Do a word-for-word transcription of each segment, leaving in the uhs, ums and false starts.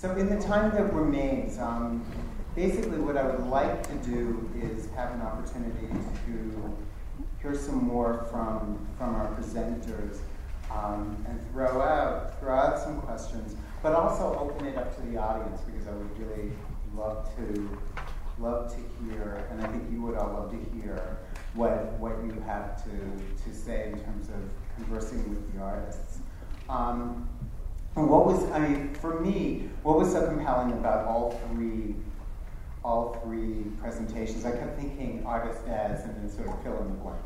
So in the time that remains, um, basically what I would like to do is have an opportunity to hear some more from, from our presenters um, and throw out, throw out some questions, but also open it up to the audience because I would really love to, love to hear, and I think you would all love to hear what, what you have to, to say in terms of conversing with the artists. Um, And what was, I mean, for me, what was so compelling about all three, all three presentations? I kept thinking artist as, and then sort of fill in the blank.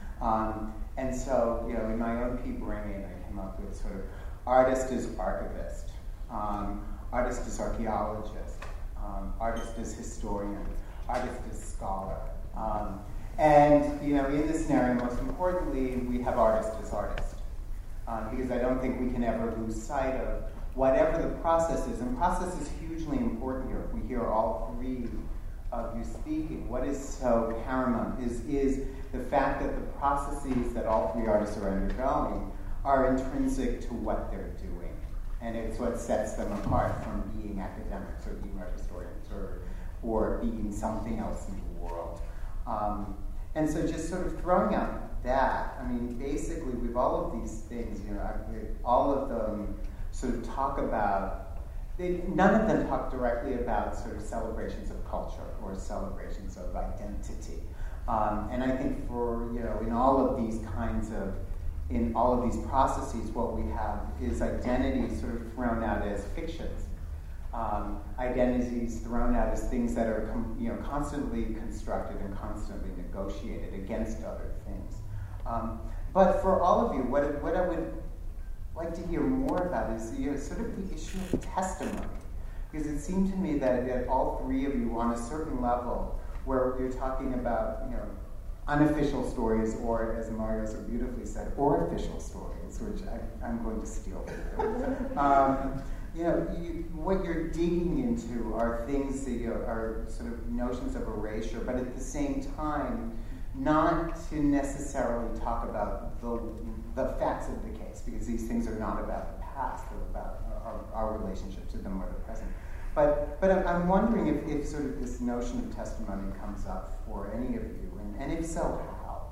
Um, and so, you know, in my own pea brain, I came up with sort of artist as archivist, um, artist as archaeologist, um, artist as historian, artist as scholar. Um, and, you know, in this scenario, most importantly, we have artist as artist. Um, because I don't think we can ever lose sight of whatever the process is. And process is hugely important here. We hear all three of you speaking. What is so paramount is, is the fact that the processes that all three artists are undergoing are intrinsic to what they're doing. And it's what sets them apart from being academics or being art historians or, or being something else in the world. Um, and so just sort of throwing out that, I mean, basically, with all of these things, you know, I, all of them sort of talk about, they, none of them talk directly about sort of celebrations of culture or celebrations of identity. Um, and I think for, you know, in all of these kinds of, in all of these processes, what we have is identity sort of thrown out as fictions. Um, identities thrown out as things that are, com- you know, constantly constructed and constantly negotiated against other things. Um, but for all of you, what, what I would like to hear more about is, you know, sort of the issue of testimony. Because it seemed to me that, that all three of you, on a certain level, where you're talking about, you know, unofficial stories, or as Mario so beautifully said, or official stories, which I, I'm going to steal. um, you know, you, what you're digging into are things that, you know, are sort of notions of erasure, but at the same time, not to necessarily talk about the, the facts of the case, because these things are not about the past, they're about our, our relationship to them or the present. But but I'm wondering if, if sort of this notion of testimony comes up for any of you, and, and if so, how?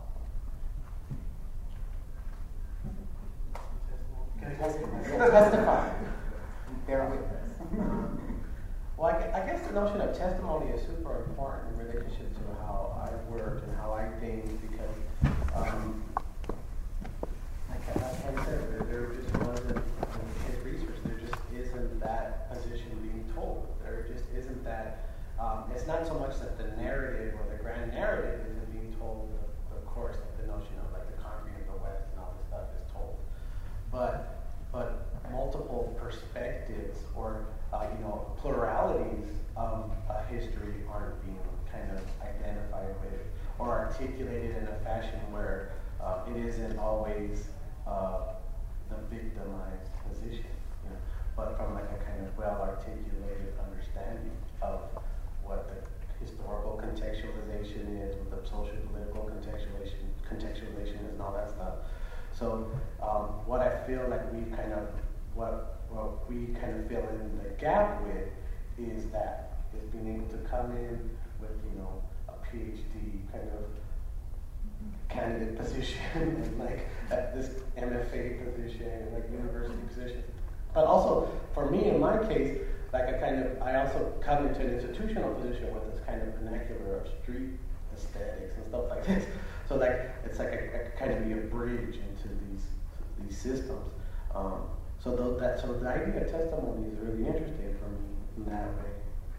Testimony. Testify. Testify. Bear with us. Well, I, I guess the notion of testimony is super important in relationship to how I work and how I think, because, um, like, I, like I said, there, there just wasn't, in his research, there just isn't that position being told. There just isn't that, um, it's not so much that the narrative or the grand narrative isn't being told, of, of course, like the notion of like the concrete of the West and all this stuff is told, but, but multiple perspectives or Uh, you know, pluralities of uh, history aren't being kind of identified with or articulated in a fashion where uh, it isn't always uh, the victimized position, you know, but from like a kind of well-articulated understanding of what the historical contextualization is, what the social political contextualization contextualization is, and all that stuff. So um, what I feel like we kind of what what we kind of fill in the gap with is that is being able to come in with, you know, a PhD kind of candidate position and like at this M F A position and like university position. But also for me in my case, like I kind of I also come into an institutional position with this kind of vernacular of street aesthetics and stuff like this. So like it's like I, I kind of be a bridge into these these systems. Um, So the, that so the idea of testimony is really interesting for me in that way.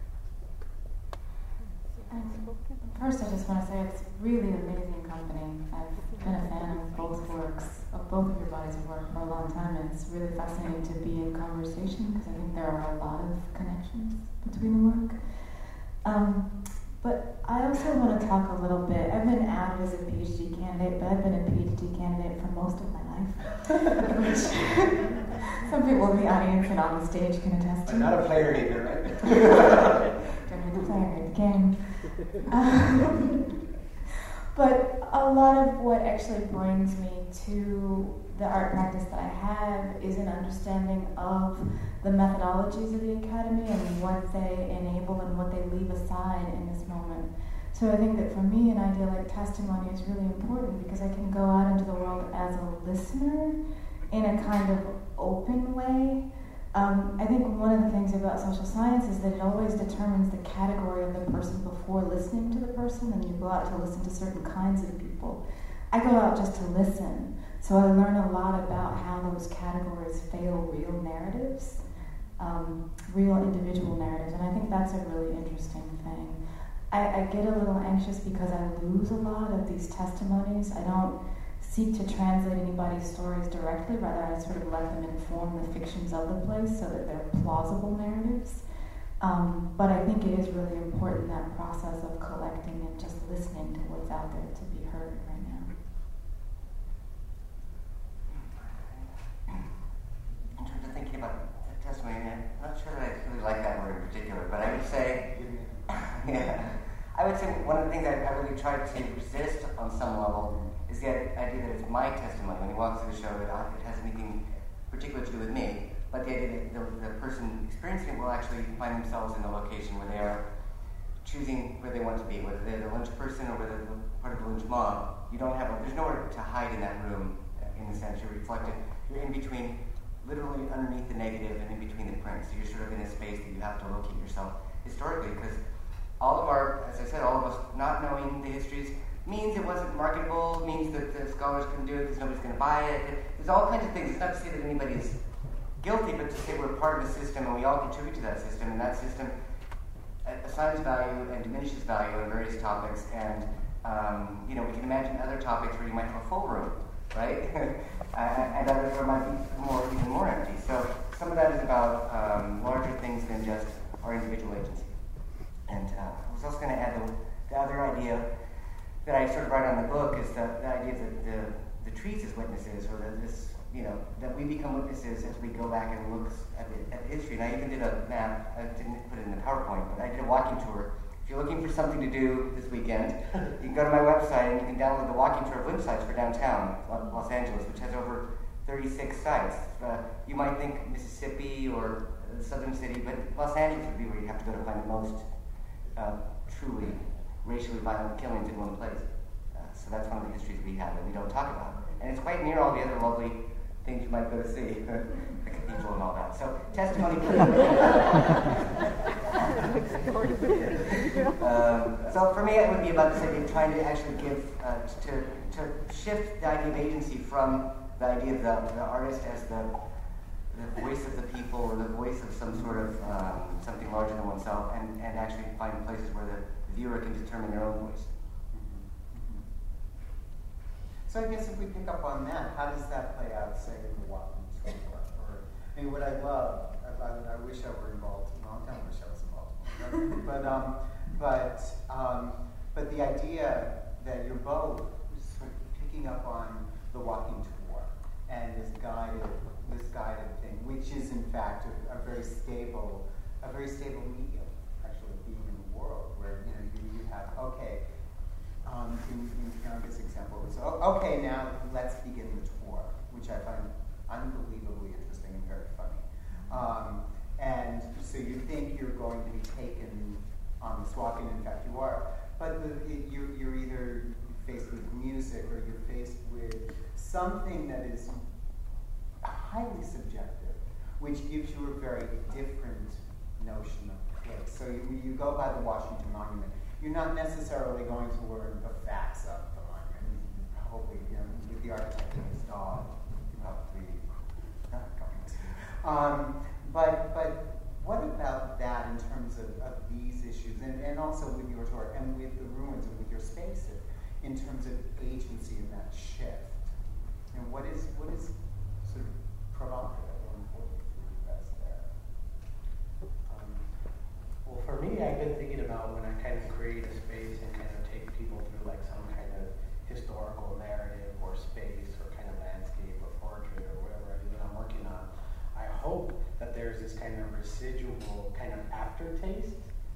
Um, first, I just want to say it's really an amazing company. I've been a fan of both works, of both of your bodies of work for a long time, and it's really fascinating to be in conversation because I think there are a lot of connections between the work. Um, but I also want to talk a little bit. I've been added as a PhD candidate, but I've been a PhD candidate for most of my life, which some people in the audience and on the stage can attest to. But not a player hater, right? Don't need to play a game. Um, But a lot of what actually brings me to the art practice that I have is an understanding of the methodologies of the Academy and what they enable and what they leave aside in this moment. So I think that for me, an idea like testimony is really important because I can go out into the world as a listener in a kind of open way. Um, I think one of the things about social science is that it always determines the category of the person before listening to the person, and you go out to listen to certain kinds of people. I go out just to listen, so I learn a lot about how those categories fail real narratives, um, real individual narratives, and I think that's a really interesting thing. I, I get a little anxious because I lose a lot of these testimonies. I don't seek to translate anybody's stories directly, rather I sort of let them inform the fictions of the place so that they're plausible narratives. Um, but I think it is really important, that process of collecting and just listening to what's out there to be heard right now. In terms of thinking about testimony, I'm not sure that I really like that word in particular, but I would say, yeah, I would say one of the things I, I really try to resist on some level is the idea that it's my testimony when he walks through the show, that it has anything particular to do with me, but the idea that the, the person experiencing it will actually find themselves in a location where they are choosing where they want to be, whether they're the lynch person or whether they're part of the lynch mob. You don't have a, there's nowhere to hide in that room, in the sense you're reflected. You're in between, literally underneath the negative and in between the print. So you're sort of in a space that you have to locate yourself historically, because all of our, as I said, all of us not knowing the histories means it wasn't marketable, means that the scholars couldn't do it because nobody's going to buy it. There's all kinds of things. It's not to say that anybody is guilty, but to say we're part of a system and we all contribute to that system, and that system assigns value and diminishes value on various topics. And um, you know, we can imagine other topics where you might have a full room, right? and others where it might be more, even more empty. So some of that is about um, larger things than just our individual agency. And uh, I was also going to add the, the other idea that I sort of write on the book is the, the idea that the, the trees as witnesses, or that this, you know, that we become witnesses as we go back and look at the, at the history. And I even did a map, I didn't put it in the PowerPoint, but I did a walking tour. If you're looking for something to do this weekend, you can go to my website and you can download the walking tour of lynch sites for downtown Los Angeles, which has over thirty-six sites. Uh, you might think Mississippi or uh, Southern City, but Los Angeles would be where you have to go to find the most uh, truly racially violent killings in one place. Uh, so that's one of the histories we have that we don't talk about. And it's quite near all the other lovely things you might go to see, the cathedral and all that. So testimony. um, so for me, it would be about this idea of trying to actually give, uh, to, to shift the idea of agency from the idea of the, the artist as the, the voice of the people, or the voice of some sort of um, something larger than oneself, and, and actually find places where the viewer can determine their own voice. So I guess if we pick up on that, how does that play out, say, in the walking tour? Or, I mean, what I love, I, I, I wish I were involved. Well, I don't wish I was involved. but um, but um, but the idea that you're both sort of picking up on the walking tour and this guided this guided thing, which is in fact a, a very stable a very stable medium, actually, being in the world, where you know you, you have okay. Um, in, in Karen's example, it was, oh, okay, now let's begin the tour, which I find unbelievably interesting and very funny. Um, and so you think you're going to be taken on this walk, and in fact you are, but the, it, you're, you're either faced with music or you're faced with something that is highly subjective, which gives you a very different notion of place. So you, you go by the Washington Monument. You're not necessarily going to learn the facts of the monument. Probably, you know, with the architect and his dog, you're probably not going to. Um, but, but what about that in terms of, of these issues, and, and also with your tour, and with the ruins, and with your spaces, in terms of agency and that shift? And what is what is sort of provocative or important for you guys there? Um, Well, for me, I've been thinking about when I kind of create a space and kind of take people through like some kind of historical narrative or space or kind of landscape or portrait or whatever it is that I'm working on. I hope that there's this kind of residual kind of aftertaste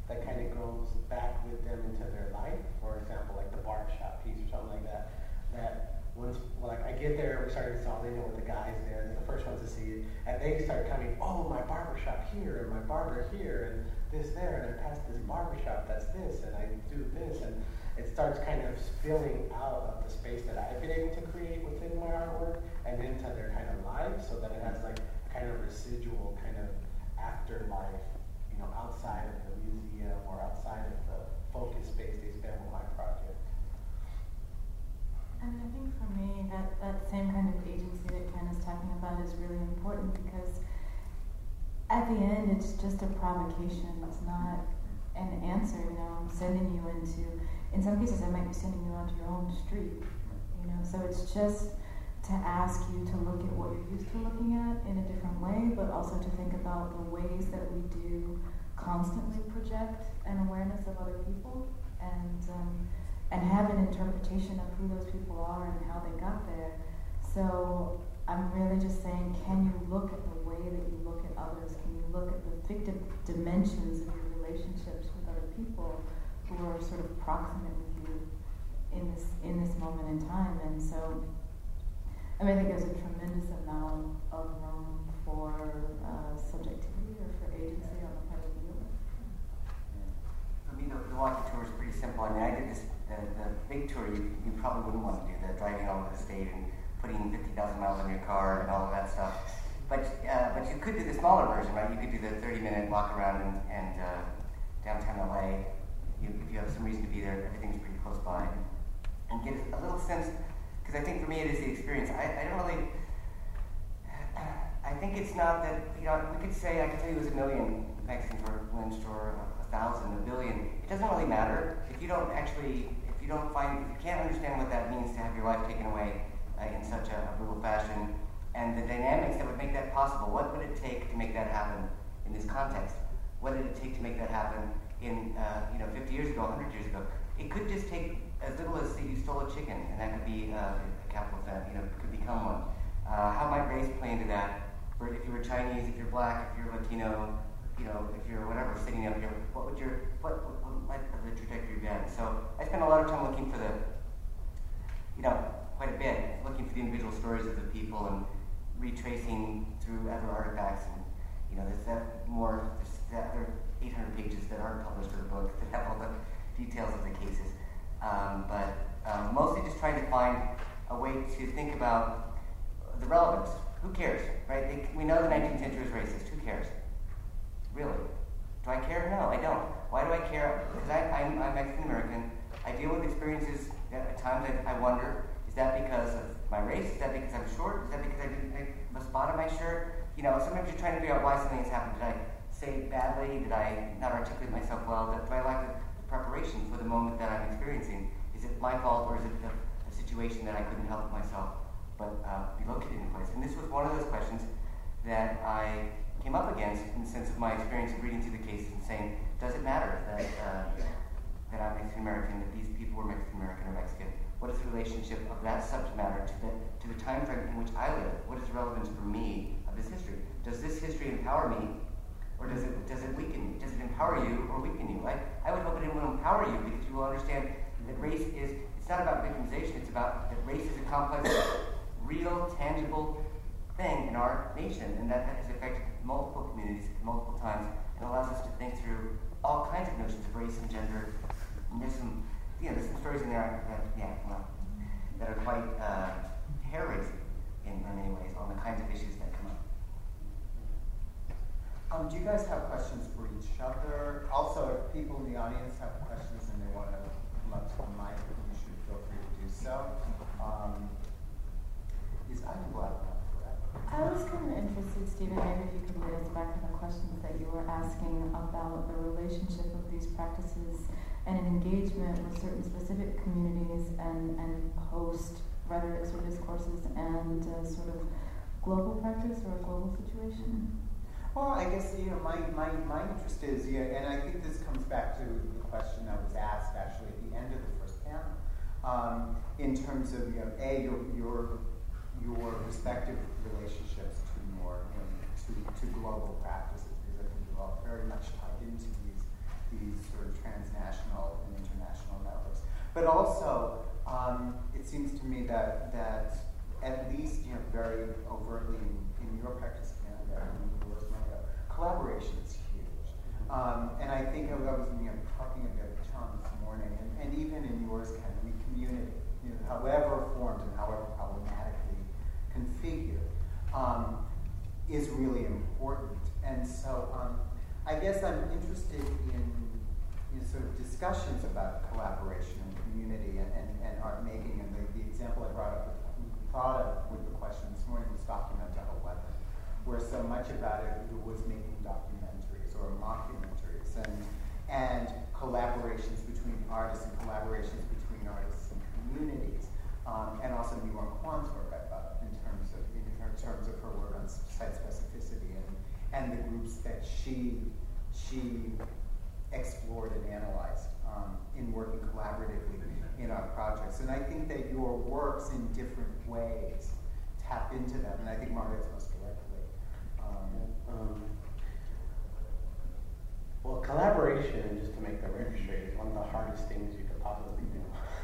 that kind of goes back with them into their life. For example, like the barbershop piece or something like that. That once, like I get there, we start installing it with the guys there. They're the first ones to see it, and they start coming. Oh, my barbershop here, and my barber here, and this there, and I pass this barbershop that's this, and I do this, and it starts kind of spilling out of the space that I've been able to create within my artwork and into their kind of life, so that it has like kind of residual kind of afterlife, you know, outside of the museum or outside of the focus space they spend with my project. And I think for me, that, that same kind of agency that Ken is talking about is really important, because at the end, it's just a provocation. It's not an answer. You know, I'm sending you into, in some cases, I might be sending you onto your own street. You know, so it's just to ask you to look at what you're used to looking at in a different way, but also to think about the ways that we do constantly project an awareness of other people, and um, and have an interpretation of who those people are and how they got there. So I'm really just saying, can you look at the way that you look at others? Can you look at the fictive dimensions of your relationships with other people who are sort of proximate with you in this in this moment in time? And so, I mean, I think there's a tremendous amount of room for uh, subjectivity or for agency on the part of the viewer. For me, the, the walking tour is pretty simple. I mean, I did this, the, the big tour, you, you probably wouldn't want to do, the driving all over the state and putting fifty thousand miles on your car and all of that stuff. But uh, but you could do the smaller version, right? You could do the thirty minute walk around and, and uh, downtown L A. You, if you have some reason to be there, everything's pretty close by. And get a little sense, because I think for me it is the experience. I, I don't really, I think it's not that, you know, we could say, I could tell you it was a million Mexicans were lynched or a thousand, a billion. It doesn't really matter if you don't actually, if you don't find, if you can't understand what that means to have your life taken away uh, in such a, a brutal fashion, and the dynamics that would make that possible. What would it take to make that happen in this context? What did it take to make that happen in, uh, you know, fifty years ago, one hundred years ago? It could just take as little as you stole a chicken, and that could be uh, a capital offense, you know, could become one. Uh, how might race play into that? Or if you were Chinese, if you're black, if you're Latino, you know, if you're whatever, sitting up here, what would your, what, what, what might the trajectory been? So I spent a lot of time looking for the, you know, quite a bit, looking for the individual stories of the people and retracing through other artifacts. And, you know, there's that more, there's that, there are eight hundred pages that aren't published in the book that have all the details of the cases. Um, but um, mostly just trying to find a way to think about the relevance. Who cares, right? They, we know the nineteenth century was racist. Who cares? Really? Do I care? No, I don't. Why do I care? Because I, I'm, I'm Mexican-American. I deal with experiences that at times I, I wonder, is that because of my race? Is that because I'm short? Is that because I didn't have a spot on my shirt? You know, sometimes you're trying to figure out why something has happened. Did I say it badly? Did I not articulate myself well? Do I lack the preparation for the moment that I'm experiencing? Is it my fault, or is it a, a situation that I couldn't help myself but uh, be located in a place? And this was one of those questions that I came up against in the sense of my experience of reading through the cases and saying, does it matter that uh, that I'm Mexican American, that these people were Mexican American or Mexican? What is the relationship of that subject matter to the to the time frame in which I live? What is the relevance for me of this history? Does this history empower me, or does it does it weaken me? Does it empower you or weaken you? I, I would hope it will empower you, because you will understand that race is, it's not about victimization, it's about that race is a complex, real, tangible thing in our nation, and that, that has affected multiple communities multiple times, and allows us to think through all kinds of notions of race and gender. And there's some, you know, there's some stories in there that, yeah, well, that are quite uh, hair-raising in, in many ways on the kinds of issues that come up. Um, do you guys have questions for each other? Also, if people in the audience have questions and they want to come up to the mic, you should feel free to do so. Um, is I can go out now, correct? I was kind of interested, Stephen, maybe if you could lead us back to the questions that you were asking about the relationship of these practices and an engagement with certain specific communities and, and host rhetorics or discourses and uh, sort of global practice or a global situation. Well, I guess, you know, my, my, my interest is, yeah, and I think this comes back to the question that was asked actually at the end of the first panel, um, in terms of, you know, A, your, your your respective relationships to more, you know, to, to global practices, because I think you're all very much tied into these these sort of transnational and international networks. But also, um, it seems to me that that at least, you know, very overtly in, in your practice, Canada, and yours, Mario, collaboration is huge. Um, and I think I was, you know, talking about Tom this morning, and, and even in yours, Ken, I mean, community, you know, however formed and however problematically configured, um, is really important. And so um, I guess I'm interested in, you know, sort of discussions about collaboration and community and, and, and art making. And the, the example I brought up, with, thought of with the question this morning was Documenta eleven, where so much about it was making documentaries or mockumentaries and, and collaborations between artists and collaborations between artists and communities. Um, and also New York Kwan's work, I thought, in terms of in terms of her work on site specificity and, and the groups that she she explored and analyzed um, in working collaboratively in our projects. And I think that your works in different ways tap into them, and I think Margaret's most directly. Um, um, well, collaboration, just to make the record straight, is one of the hardest things you could possibly do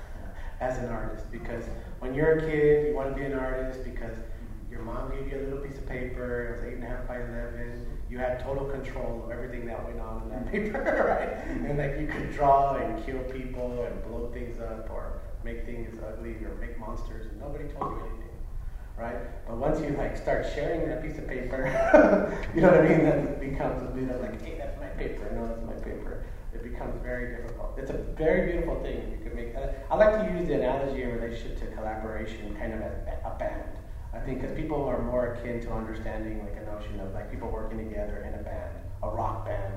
as an artist, because when you're a kid, you want to be an artist because your mom gave you a little piece of paper, it was eight and a half by eleven, you had total control of everything that went on in that paper, right? And like you could draw and kill people and blow things up or make things ugly or make monsters, and nobody told you anything, right? But once you like start sharing that piece of paper, you know what I mean, then it becomes a bit of like, hey, that's my paper, no, that's my paper. It becomes very difficult. It's a very beautiful thing. You could make. Uh, I like to use the analogy in relationship to collaboration, kind of as a band. I think because people are more akin to understanding like a notion of like people working together in a band, a rock band,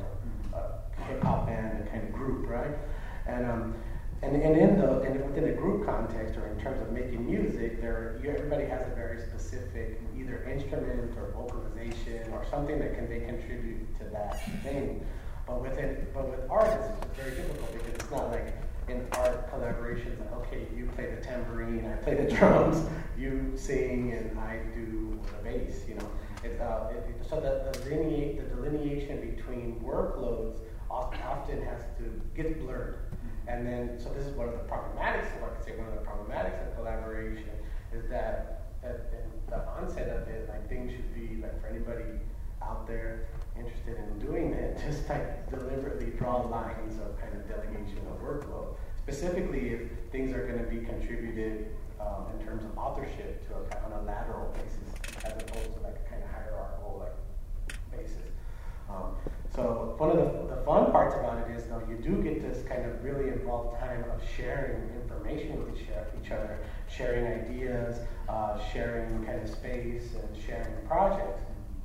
a hip hop band, a kind of group, right? And um, and and in the and within the group context or in terms of making music, there you, everybody has a very specific either instrument or vocalization or something that can they contribute to that thing. But with it, but with artists, it's very difficult because it's not like in art collaborations, like, okay, you play the tambourine, I play the drums, you sing, and I do the bass, you know. It's, uh, it, it, so the, the, delineate, the delineation between workloads often, often has to get blurred. And then, so this is one of the problematics, or I could say one of the problematics of collaboration, is that at, at the onset of it, like things should be, like for anybody out there interested in doing it, just like deliberately draw lines of kind of delegation of workload. Specifically, if things are going to be contributed um, in terms of authorship to a, on a lateral basis, as opposed to like a kind of hierarchical like basis. Um, so one of the, the fun parts about it is, though, you do get this kind of really involved time of sharing information with each, each other, sharing ideas, uh, sharing kind of space, and sharing projects.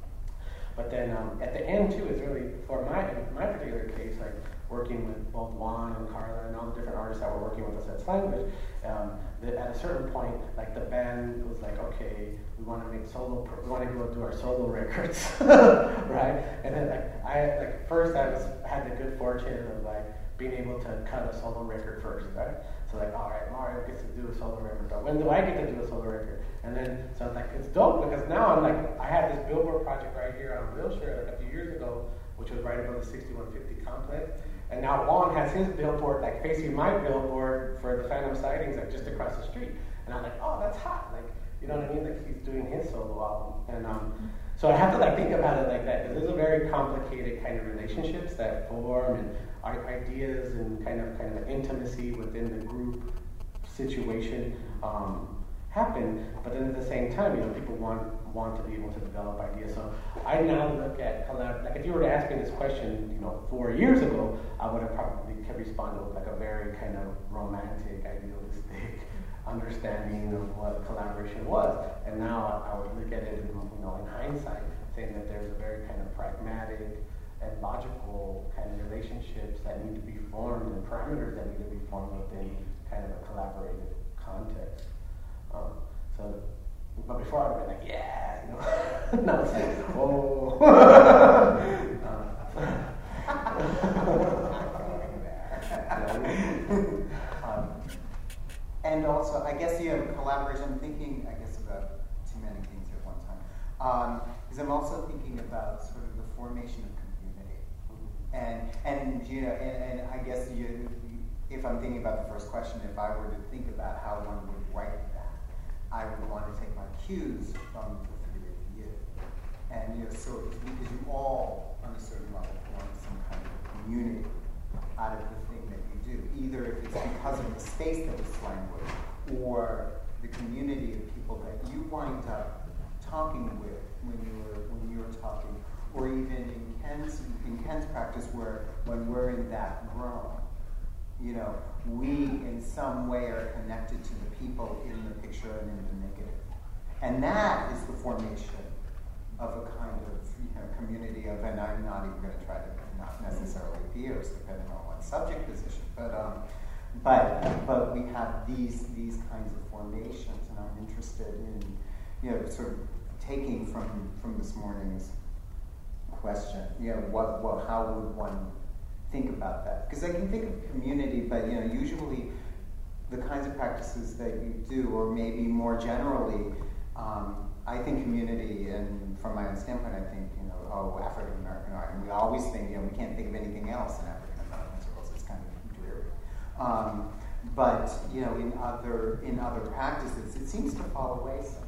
But then um, at the end too is really, for my in my particular case, like working with both Juan and Carla and all the different artists that were working with us at Slanguage, um, that at a certain point, like the band was like, okay, we want to make solo, we want to go do our solo records, right? And then like I like first I was had the good fortune of like being able to cut a solo record first, right? So like, all right, Mario gets to do a solo record, but when do I get to do a solo record? And then, so it's like, it's dope because now I'm like, I had this billboard project right here on Wilshire like a few years ago, which was right above the sixty-one fifty complex. And now Juan has his billboard like facing my billboard for the Phantom Sightings, like just across the street. And I'm like, oh, that's hot. Like, you know what I mean? Like he's doing his solo album. And um, so I have to like think about it like that, because there's a very complicated kind of relationships that form and ideas and kind of kind of intimacy within the group situation um, happen. But then at the same time, you know, people want want to be able to develop ideas. So I now look at collab. Like if you were to ask me this question, you know, four years ago, I would have probably responded with like a very kind of romantic, idealistic understanding of what collaboration was. And now I, I would look at it, in, you know, in hindsight, saying that there's a very kind of pragmatic and logical kind of relationships that need to be formed and parameters that need to be formed within kind of a collaborative context. Um, so, but before I would have been like, yeah, you know, now it's like, oh. um, and also, I guess, yeah, collaboration, I'm thinking, I guess, about too many things at one time. Um, because I'm also thinking about sort of the formation of and and and you know, and, and I guess you, if I'm thinking about the first question, if I were to think about how one would write that, I would want to take my cues from the three of you, and you know, so because you all, on a certain level, form some kind of community out of the thing that you do, either if it's because of the space that is language, or the community of people that you wind up talking with when you were when you were talking, or even in Ken's in Ken's practice, where when we're in that room, you know, we in some way are connected to the people in the picture and in the negative, and that is the formation of a kind of, you know, community of. And I'm not even going to try to not necessarily fierce, depending on what subject position, but um, but but we have these these kinds of formations, and I'm interested in, you know, sort of taking from from this morning's question, you know, what what how would one think about that? Because I can think of community, but you know, usually the kinds of practices that you do, or maybe more generally, um, I think community, and from my own standpoint, I think, you know, oh, African American art, and we always think, you know, we can't think of anything else in African American circles. It's kind of dreary. Um, but you know, in other in other practices, it seems to fall away somehow.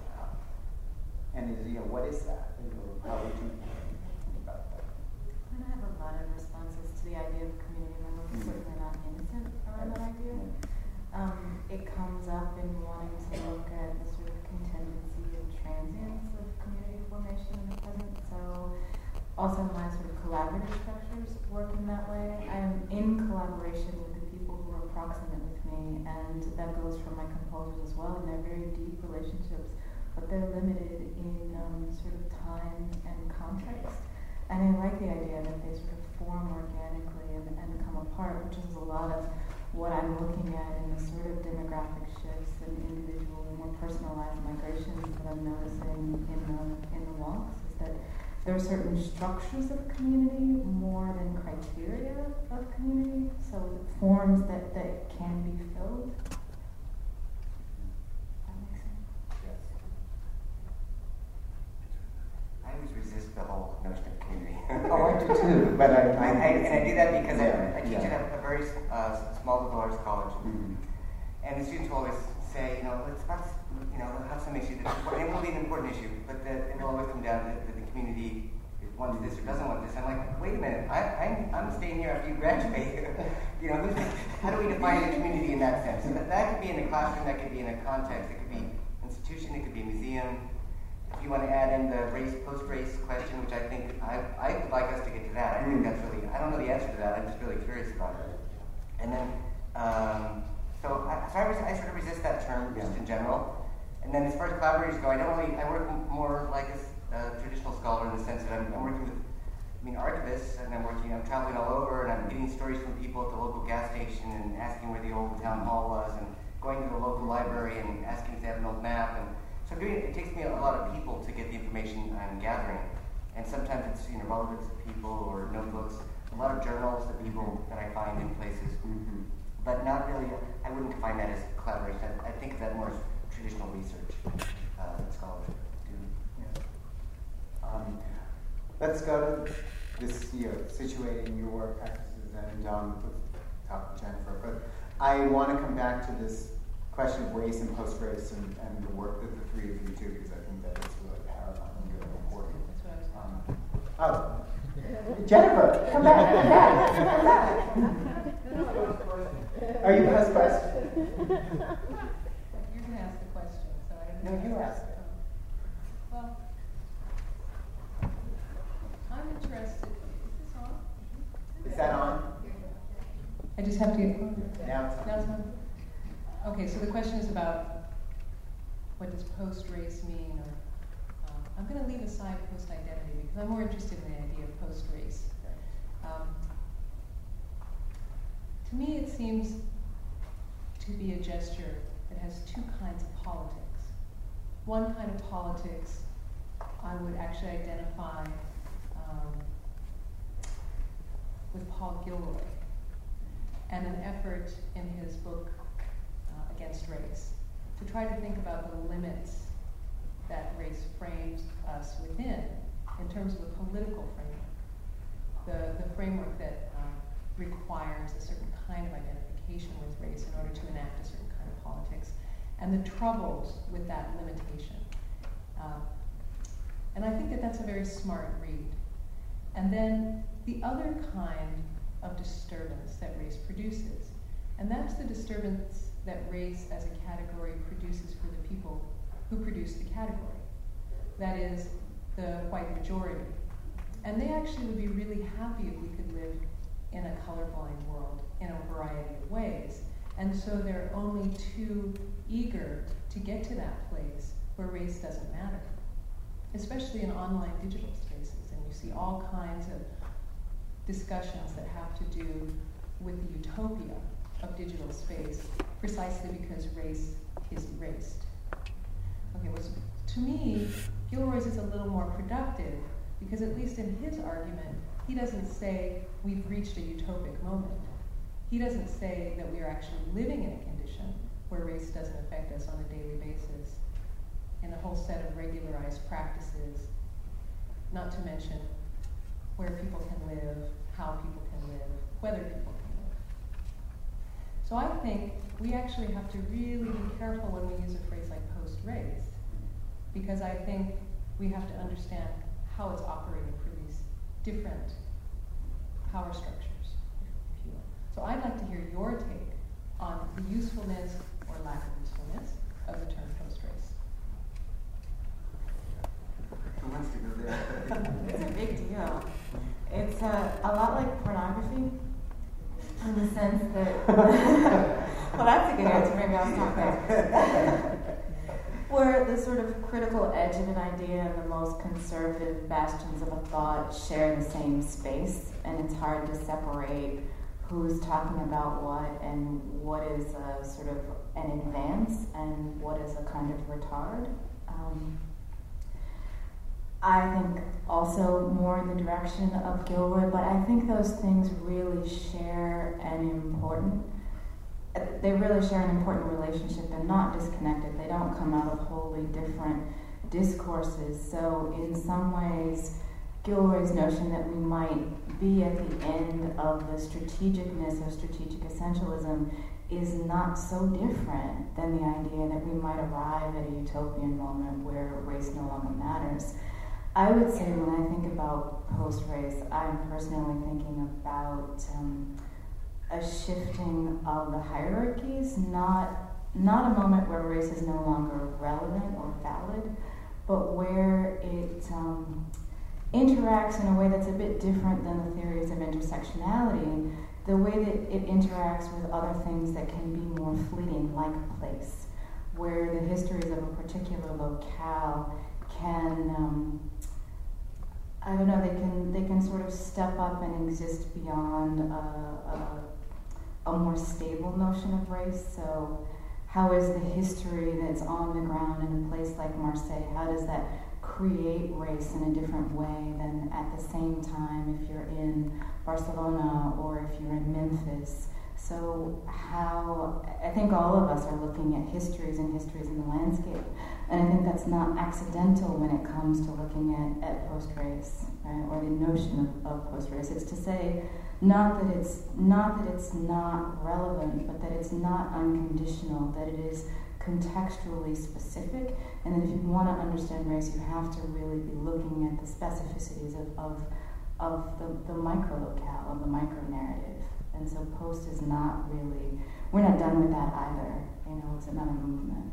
And is, you know, what is that? You know, how would you think about that? I have a lot of responses to the idea of community. My work is Mm-hmm. certainly not innocent around that idea. Um, it comes up in wanting to look at the sort of contingency and transience of community formation in the present. So also my sort of collaborative structures work in that way. I'm in collaboration with the people who are proximate with me, and that goes for my composers as well, and they're very deep relationships, but they're limited in um, sort of time and context. And I like the idea that they sort of form organically and, and come apart, which is a lot of what I'm looking at in the sort of demographic shifts and individual and more personalized migrations that I'm noticing in the in the walks, is that there are certain structures of community more than criteria of community, so forms that, that can be filled. That makes sense? Yes. I always resist the whole notion of community. Oh, I do too, but I, I, I and I do that because Yeah, I, I teach yeah. at a, a very uh, small liberal arts college, Mhm. and the students will always say, you know, it's about, you know, they'll have some issue that's important. It will be an important issue, but the, it will always come down to that the community wants this or doesn't want this. I'm like, wait a minute, I, I'm, I'm staying here after you graduate. You know, who's, how do we define a community in that sense? So that, that could be in a classroom, that could be in a context, it could be institution, it could be a museum. If you want to add in the race, post-race question, which I think, I, I would like us to get to that. I think that's really, I don't know the answer to that, I'm just really curious about it. And then, um, so, I, so I, res- I sort of resist that term just Yeah. in general. And then as far as collaborators go, I don't really, I work m- more like a uh, traditional scholar in the sense that I'm, I'm working with, I mean, archivists, and I'm working, I'm traveling all over, and I'm getting stories from people at the local gas station and asking where the old town hall was, and going to the local library and asking if they have an old map. And so I'm doing it, it takes me a lot of people to get the information I'm gathering. And sometimes it's, you know, relatives of people or notebooks, a lot of journals that people that I find in places. Mhm. But not really, I wouldn't define that as collaboration. I, I think of that more as traditional research uh, that scholars do. Yeah. Um, let's go to this, you know, situating your practices, and um, let's talk with Jennifer. But I want to come back to this question of race and post-race and, and the work that the three of you do, because I think that it's really paramount and really important. That's what I was Um, oh, Jennifer, come back, come back, come back. Are you post-race? You're going to ask the question, so I don't know. No, you ask it. Well, I'm interested. Is this on? Is that on? I just have to get. Now it's on. Now it's on. Okay, so the question is about what does post-race mean, or um, I'm going to leave aside post-identity because I'm more interested in the idea of post-race. Um, to me, it seems to be a gesture that has two kinds of politics. One kind of politics I would actually identify um, with Paul Gilroy and an effort in his book uh, Against Race to try to think about the limits that race frames us within in terms of a political framework. The, the framework that um, requires a certain kind of identification with race in order to enact a certain kind of politics, and the troubles with that limitation. Uh, and I think that that's a very smart read. And then the other kind of disturbance that race produces, and that's the disturbance that race as a category produces for the people who produce the category. That is, the white majority. And they actually would be really happy if we could live in a colorblind world in a variety of ways. And so they're only too eager to get to that place where race doesn't matter, especially in online digital spaces. And you see all kinds of discussions that have to do with the utopia of digital space, precisely because race is erased. Okay, well, so to me, Gilroy's is a little more productive, because at least in his argument, he doesn't say we've reached a utopic moment. He doesn't say that we are actually living in a condition where race doesn't affect us on a daily basis, in a whole set of regularized practices, not to mention where people can live, how people can live, whether people can live. So I think we actually have to really be careful when we use a phrase like post-race, because I think we have to understand how it's operating for these different power structures, if you will. So I'd like to hear your take on the usefulness or lack of usefulness of the term post-race. Who wants to go there? It's a big deal. It's a, a lot like pornography, in the sense that, well, that's a good answer, maybe I'll stop there. Where the sort of critical edge of an idea and the most conservative bastions of a thought share the same space, and it's hard to separate who's talking about what and what is a sort of an advance and what is a kind of retard. Um, I think also more in the direction of Gilroy, but I think those things really share an important, they really share an important relationship and not disconnected. They don't come out of wholly different discourses. So in some ways, Gilroy's notion that we might be at the end of the strategicness of strategic essentialism is not so different than the idea that we might arrive at a utopian moment where race no longer matters. I would say when I think about post-race, I'm personally thinking about um, a shifting of the hierarchies, not, not a moment where race is no longer relevant or valid, but where it um, interacts in a way that's a bit different than the theories of intersectionality, the way that it interacts with other things that can be more fleeting, like place, where the histories of a particular locale can, um, I don't know, they can they can sort of step up and exist beyond a, a, a more stable notion of race. So how is the history that's on the ground in a place like Marseille, how does that create race in a different way than at the same time if you're in Barcelona or if you're in Memphis? So how, I think all of us are looking at histories and histories in the landscape, and I think that's not accidental when it comes to looking at, at post-race, right, or the notion of, of post-race. It's to say not that it's not that it's not relevant, but that it's not unconditional, that it is contextually specific, and that if you want to understand race, you have to really be looking at the specificities of, of, of the, the micro-locale, of the micro-narrative. And so post is not really, we're not done with that either. You know, it's another movement.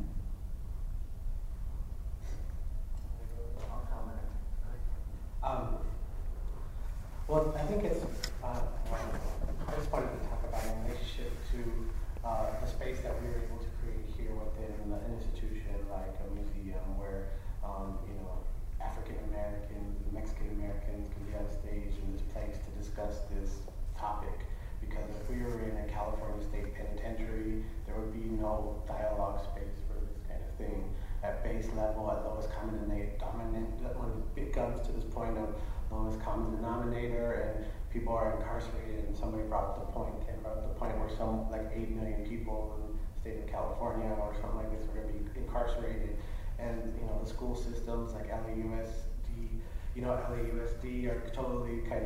I'll comment. Um, well, I think it's, uh, I just wanted to talk about in relationship to uh, the space that we were able to create here within an institution like a museum where, um, you know, African Americans and Mexican Americans can be on stage in this place to discuss this topic. Because if we were in a California State Penitentiary, there would be no dialogue space for this kind of thing. At base level, at lowest common denominator, when it comes to this point of lowest common denominator, and people are incarcerated, and somebody brought up the point, Ken brought up the point where some, like eight million people in the state of California or something like this are going to be incarcerated. And, you know, the school systems like L A U S D, you know, L A U S D are totally kind of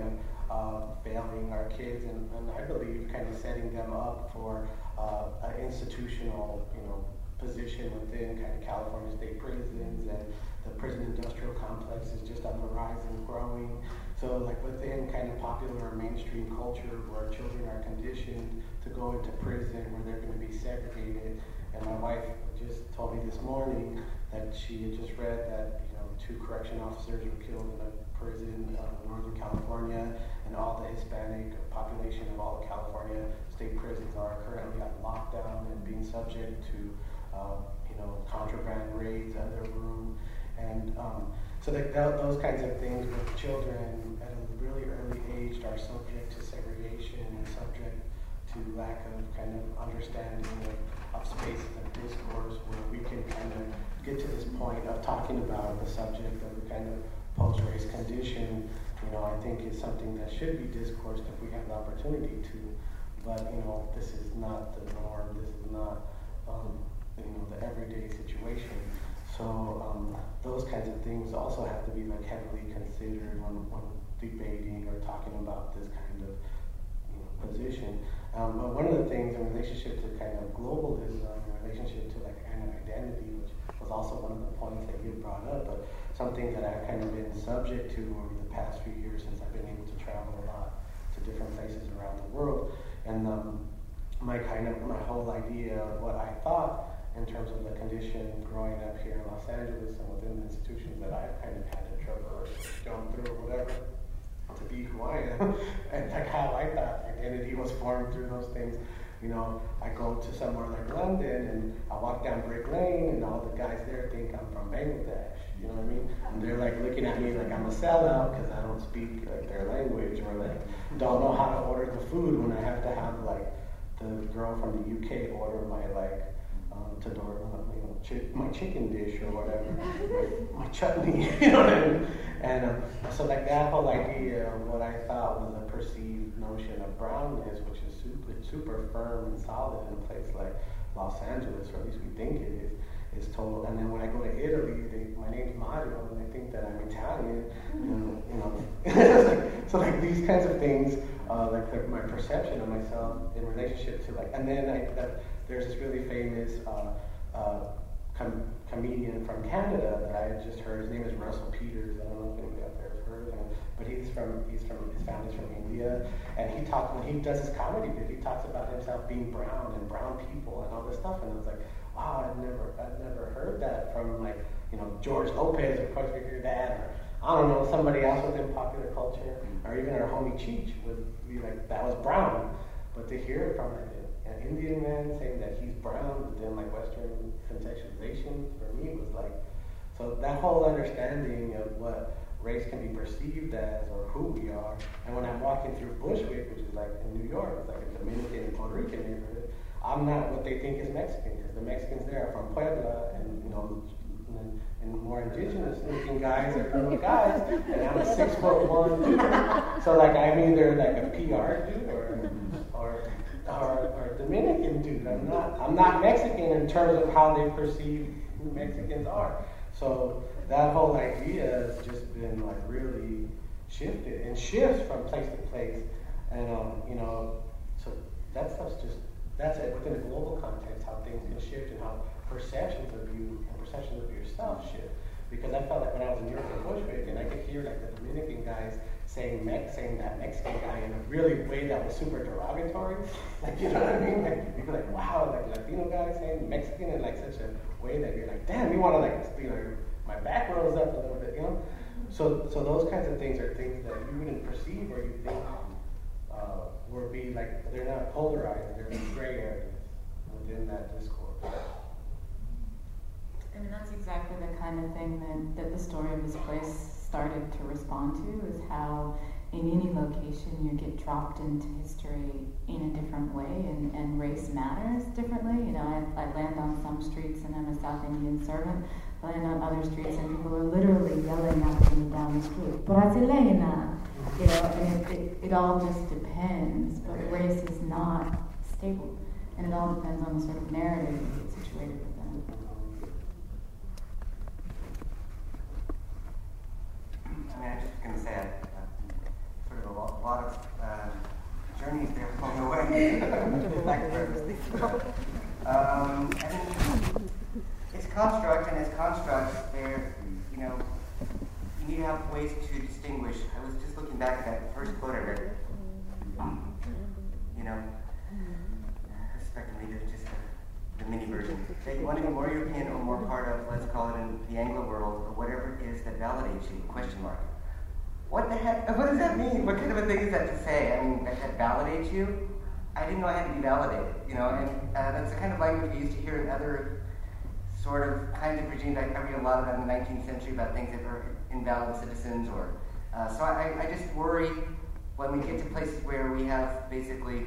uh, failing our kids, and, and I believe kind of setting them up for uh, an institutional, you know, position within kind of California state prisons, and the prison industrial complex is just on the rise and growing. So like within kind of popular or mainstream culture where children are conditioned to go into prison where they're going to be segregated. And my wife just told me this morning that she had just read that, you know, two correction officers were killed in a prison uh, in Northern California, and all the Hispanic population of all of California state prisons are currently on lockdown and being subject to, uh, you know, contraband raids on their room. And um, so that, that, those kinds of things with children at a really early age are subject to segregation and subject to lack of kind of understanding of, of spaces of discourse where we can kind of get to this point of talking about the subject of the kind of post-race condition. You know, I think is something that should be discoursed if we have the opportunity to, but you know, this is not the norm, this is not um, you know, the everyday situation. So um, those kinds of things also have to be like heavily considered when, when debating or talking about this kind of, you know, position. Um, but one of the things in relationship to kind of globalism, in relationship to like an identity, which was also one of the points that you brought up, but something that I've kind of been subject to over the past few years since I've been able to travel a lot to different places around the world. And um, my kind of, my whole idea of what I thought in terms of the condition growing up here in Los Angeles and within the institutions that I've kind of had to travel or gone through or whatever to be who I am, and like how I thought identity was formed through those things. You know, I go to somewhere like London and I walk down Brick Lane and all the guys there think I'm from Bangladesh, you know what I mean? And they're like looking at me like I'm a sellout because I don't speak like their language, or like don't know how to order the food when I have to have like the girl from the U K order my like Um, to door, you know, chi- my chicken dish or whatever, my, my chutney, you know what I mean? And um, so like that whole idea of what I thought was a perceived notion of brownness, which is super, super firm and solid in a place like Los Angeles, or at least we think it is, is total. And then when I go to Italy, they, my name's Mario, and they think that I'm Italian, and, you know. So like these kinds of things, uh, like the, my perception of myself in relationship to like, and then I, that, there's this really famous uh, uh, com- comedian from Canada that I had just heard. His name is Russell Peters. I don't know if anybody out there has heard of him, but he's from he's from his family's from India, and he talks when he does his comedy bit. He talks about himself being brown and brown people and all this stuff, and I was like, wow, I've never I've never heard that from like you know George Lopez, or Coach Victor Dad, or I don't know somebody else within popular culture, or even our homie Cheech would be like that was brown, but to hear it from like an Indian man saying that he's brown within like Western contextualization for me was like, so that whole understanding of what race can be perceived as or who we are. And when I'm walking through Bushwick, which is like in New York, it's like a Dominican and Puerto Rican neighborhood, I'm not what they think is Mexican, because the Mexicans there are from Puebla and you know and, and more indigenous looking guys are little guys, and I'm a six foot one dude. So like I'm either like a P R dude or or Or, or Dominican dude. I'm not. I'm not Mexican in terms of how they perceive who Mexicans are. So that whole idea has just been like really shifted and shifts from place to place. And um, you know, so that stuff's just that's it within a global context how things can shift and how perceptions of you and perceptions of yourself shift. Because I felt like when I was in Europe and Bushwick, and I could hear like the Dominican guys saying Mex, saying that Mexican guy in a really way that was super derogatory. Like, you know what I mean? Like, you'd be like, wow, like Latino guy saying Mexican in like such a way that you're like, damn, you want to like, you know, my back rose up a little bit, you know? So, so those kinds of things are things that you wouldn't perceive or you think uh, would be like, they're not polarized, they're gray areas within that discourse. I mean, that's exactly the kind of thing that, that the story of this place started to respond to, is how in any location you get dropped into history in a different way, and, and race matters differently. You know, I, I land on some streets and I'm a South Indian servant, I land on other streets and people are literally yelling at me down the street, Brasileña! You know, and it, it, it all just depends, but race is not stable, and it all depends on the sort of narrative that's situated within. I mean, I'm just going to say, uh, sort of a lot, a lot of um, and it's construct, and as constructs, they're, you know, you need to have ways to distinguish. I was just looking back at that first quote I read. You know, respectively, there's just a, the mini version. That you want to be more European or more part of, let's call it in the Anglo world, or whatever it is that validates you, question mark. What the heck, what does that mean? What kind of a thing is that to say? I mean, that, that validates you? I didn't know I had to be validated, you know, and uh, that's the kind of language we used to hear in other sort of kinds of regimes. I, I read a lot about in the nineteenth century about things that are invalid citizens, or, uh, so I, I just worry when we get to places where we have basically,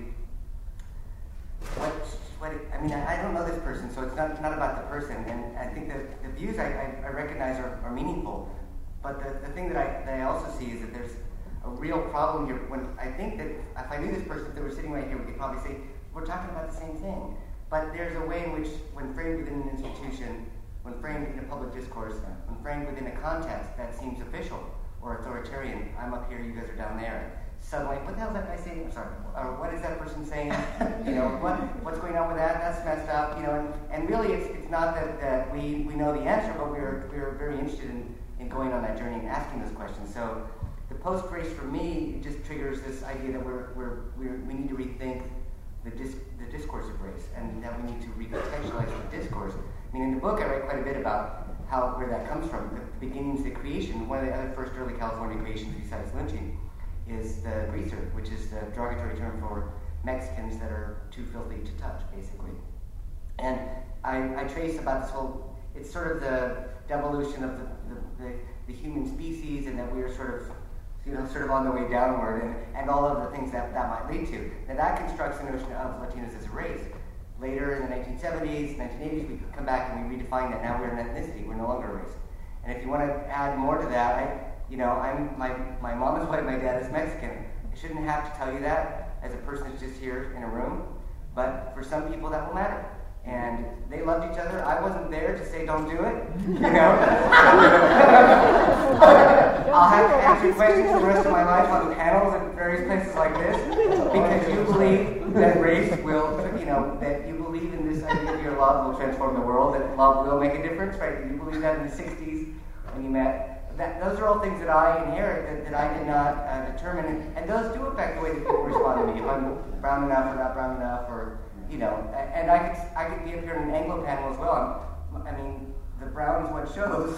what, what it, I mean, I, I don't know this person, so it's not, not about the person, and I think that the views I, I, I recognize are, are meaningful, but the, the thing that I, that I also see is that there's a real problem here. When I think that if I knew this person, if they were sitting right here, we could probably say, we're talking about the same thing. But there's a way in which, when framed within an institution, when framed in a public discourse, when framed within a context that seems official or authoritarian, I'm up here, you guys are down there. Suddenly, what the hell is that guy saying? I'm sorry. Or what is that person saying? You know, what what's going on with that? That's messed up. You know, and, and really, it's it's not that, that we, we know the answer, but we're we're very interested in, in going on that journey and asking those questions. So, the post-race for me, it just triggers this idea that we're we're, we're we need to rethink the dis, the discourse of race, and that we need to recontextualize the discourse. I mean, in the book, I write quite a bit about how where that comes from, the beginnings, the creation. One of the other first early California creations, besides lynching, is the greaser, which is the derogatory term for Mexicans that are too filthy to touch, basically. And I, I trace about this whole, it's sort of the devolution of the, the, the, the human species, and that we are sort of, you know, sort of on the way downward, and, and all of the things that that might lead to. Now that constructs the notion of Latinos as a race. Later in the nineteen seventies, nineteen eighties, we come back and we redefine that. Now we're an ethnicity, we're no longer a race. And if you want to add more to that, I, you know, I'm my my mom is white, my dad is Mexican. I shouldn't have to tell you that as a person that's just here in a room, but for some people that will matter. And they loved each other. I wasn't there to say don't do it, you know. I'll have to answer questions for the rest of my life on panels at various places like this, because you believe that race will, you know, that you believe in this idea that your love will transform the world, that love will make a difference, right? You believe that in the sixties when you met. That, those are all things that I inherit, that, that I did not uh, determine, and, and those do affect the way that people respond to me. If I'm brown enough or not brown enough, or, you know, and I could I could be up here in an Anglo panel as well. I'm, I mean, the brown is what shows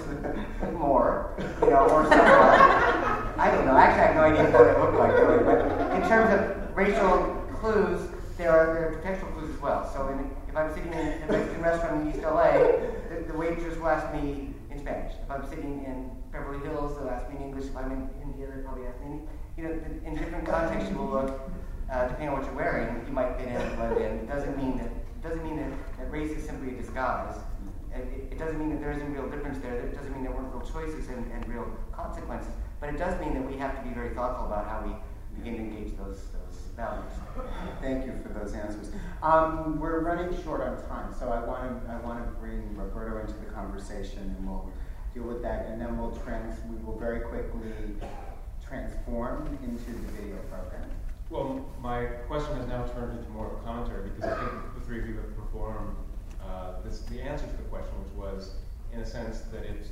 more, you know, or somewhat. I don't know. Actually, I have no idea what it looked like, really. But in terms of racial clues, there are, there are contextual clues as well. So in, if I'm sitting in a Mexican restaurant in East L A, the, the waitress will ask me in Spanish. If I'm sitting in Beverly Hills, they'll ask me in English. If I'm in India, they'll probably ask me in, you know, in different contexts you will look, uh, depending on what you're wearing, you might fit in and blend in. It doesn't mean that, it doesn't mean that, that race is simply a disguise. It, it doesn't mean that there isn't real difference there. It doesn't mean there weren't real choices and, and real consequences. But it does mean that we have to be very thoughtful about how we begin to engage those, those values. Thank you for those answers. Um, we're running short on time, so I want to I want to bring Roberto into the conversation, and we'll deal with that, and then we'll trans we will very quickly transform into the video program. Well, my question has now turned into more of a commentary, because I think the three of you have performed uh, this, the answer to the question, which was, in a sense, that it's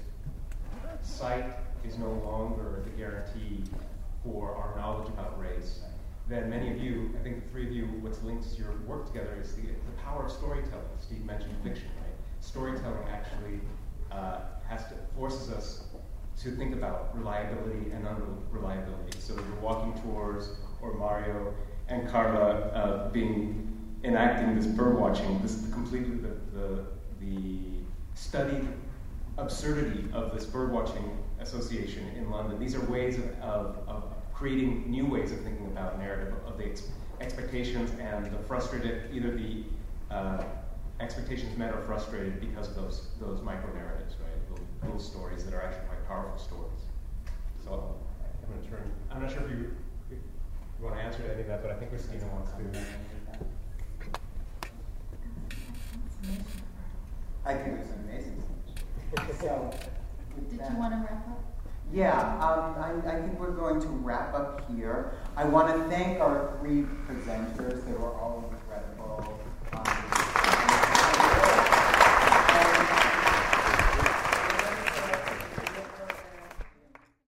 sight is no longer the guarantee for our knowledge about race. Then many of you, I think the three of you, what's linked to your work together is the, the power of storytelling. Steve mentioned fiction, right? Storytelling actually uh, has to forces us to think about reliability and unreliability. So you're walking tours, or Mario and Carla uh, being enacting this bird watching. This is completely the the, the studied absurdity of this bird watching association in London. These are ways of, of, of creating new ways of thinking about narrative, of the ex- expectations and the frustrated, either the uh, expectations met or frustrated because of those those micro narratives, right? Little, little stories that are actually quite powerful stories. So I'm going to turn. I'm not sure if you, if you want to answer any of that, but I think Christina wants to. I think it's amazing. So, Did you want to wrap up? Yeah, um, I, I think we're going to wrap up here. I want to thank our three presenters. They were all